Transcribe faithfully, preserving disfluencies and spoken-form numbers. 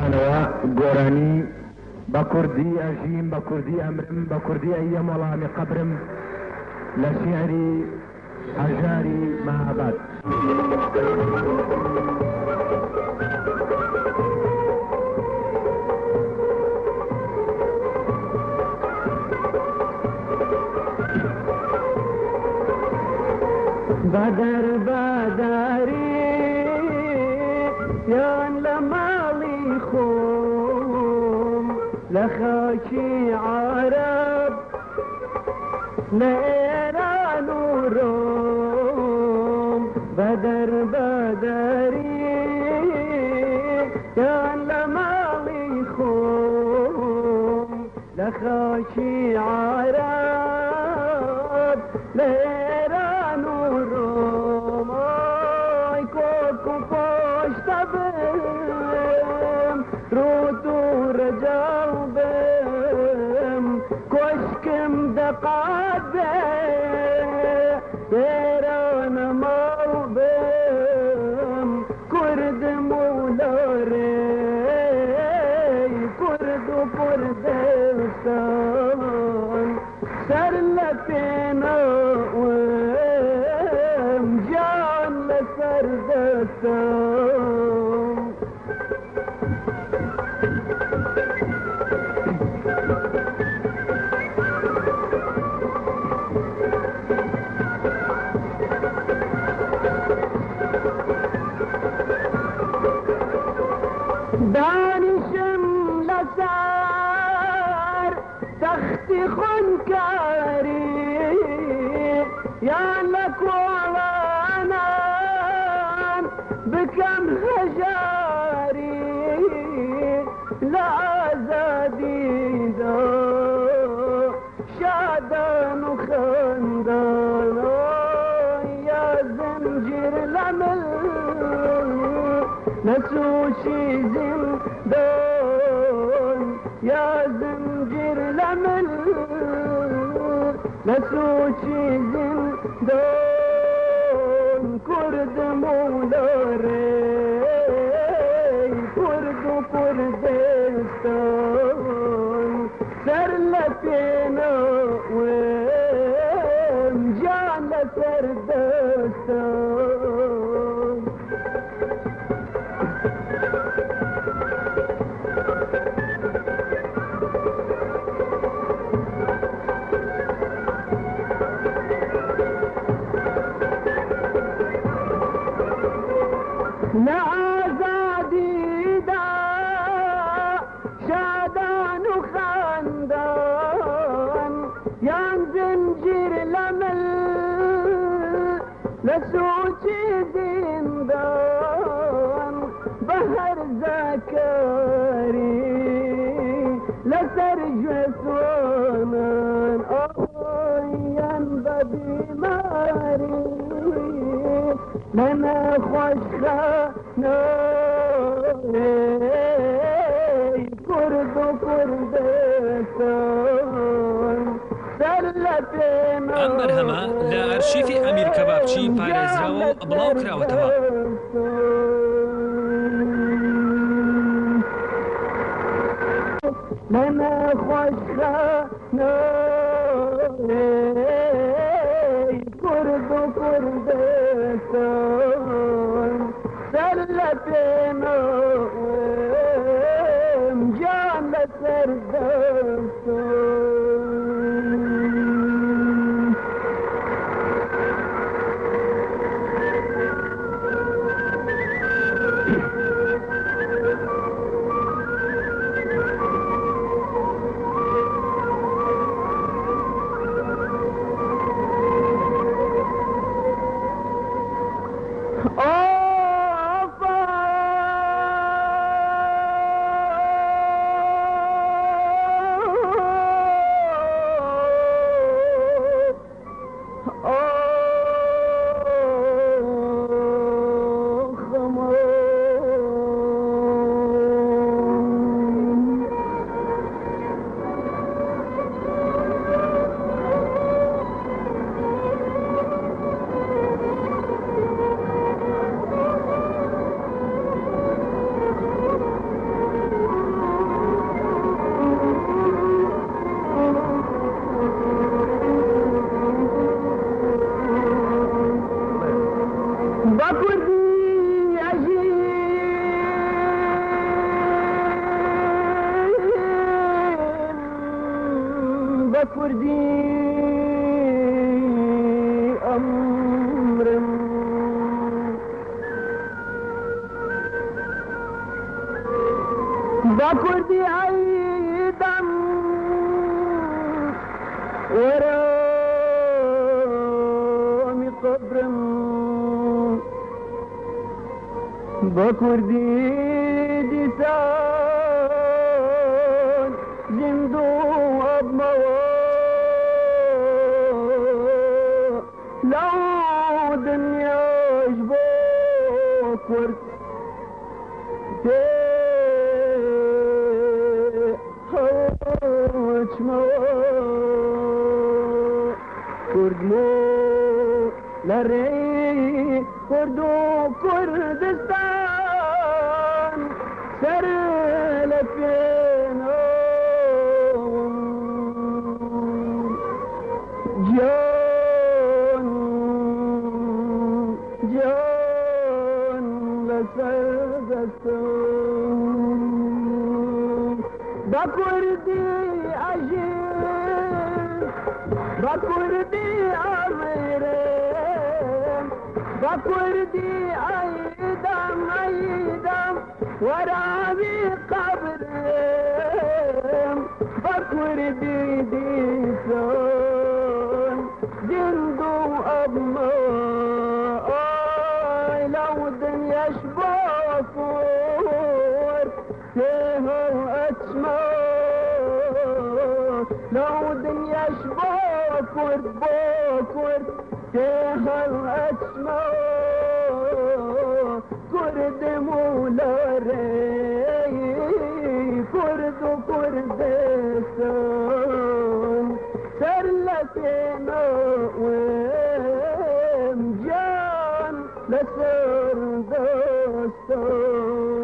گۆڕانەوە گۆرانی بە کوردی ئەژیم بە کوردی ئەمرم بە کوردی ئەیە وەڵامی قەبرم لە شیعری هەژاری مەهاباد. بدر بدری یان لماڵی خۆم لە خاکی عەرەب لە ئێران و ڕۆم بدر بدری یان لماڵی خۆم لە خاکی عەرەب لە ئێران و ڕۆم ئای کۆک و پۆشتە بم ڕوت و ڕەجاو بم کۆشکم دەقات بێ ئێرانەماڵ بم کوردم و لۆرەی کورد و کوردستان سەر لە پێناوم جان لەسەر دەستم دانشم لەسەر تەختی خوێندکاری یان لە کۆڵانان بکەم هەژاری لە ئازادیدا شادان و خەندان یا زنجیر لە مل نسوشي زندان يا زنجير لمل نسوشي زندان كرد مولاري كرد كردستان سر لفينا وام جعل سردستان لآزادی دا شادان و خندان یان زنجیر لمل لسوچی زندان بهر زکاری لسر جسوانان آیان ببیماری لنا خوشخانه كرد كردستان ئەم بەرهەمە لە ئەرشیفی ئەمیر کەبابچی پارێزراوە و بڵاو کراوەتەوە. لنا خوشخانه كرد كردستان سلتنا جان سردستان بكردي أمرم بكردي أيضا ورامي قبرم بكردي ديسان زندو أبموا لو دنيا جبوك ورد هوش موا كردمو لري كردو كردستان سر لفينا جان جان لسردستان بكردي أجيب بكردي أمرم بكردي أيدم أيدم ورامي قبرم بكردي ديسان جندو أبما آي لو دنيا شبافور تهو أتشما لو دنيا شبافور بوكور تهو أتشما كرد مولاري كرد كردستان سرلتنا ومجان لسردستان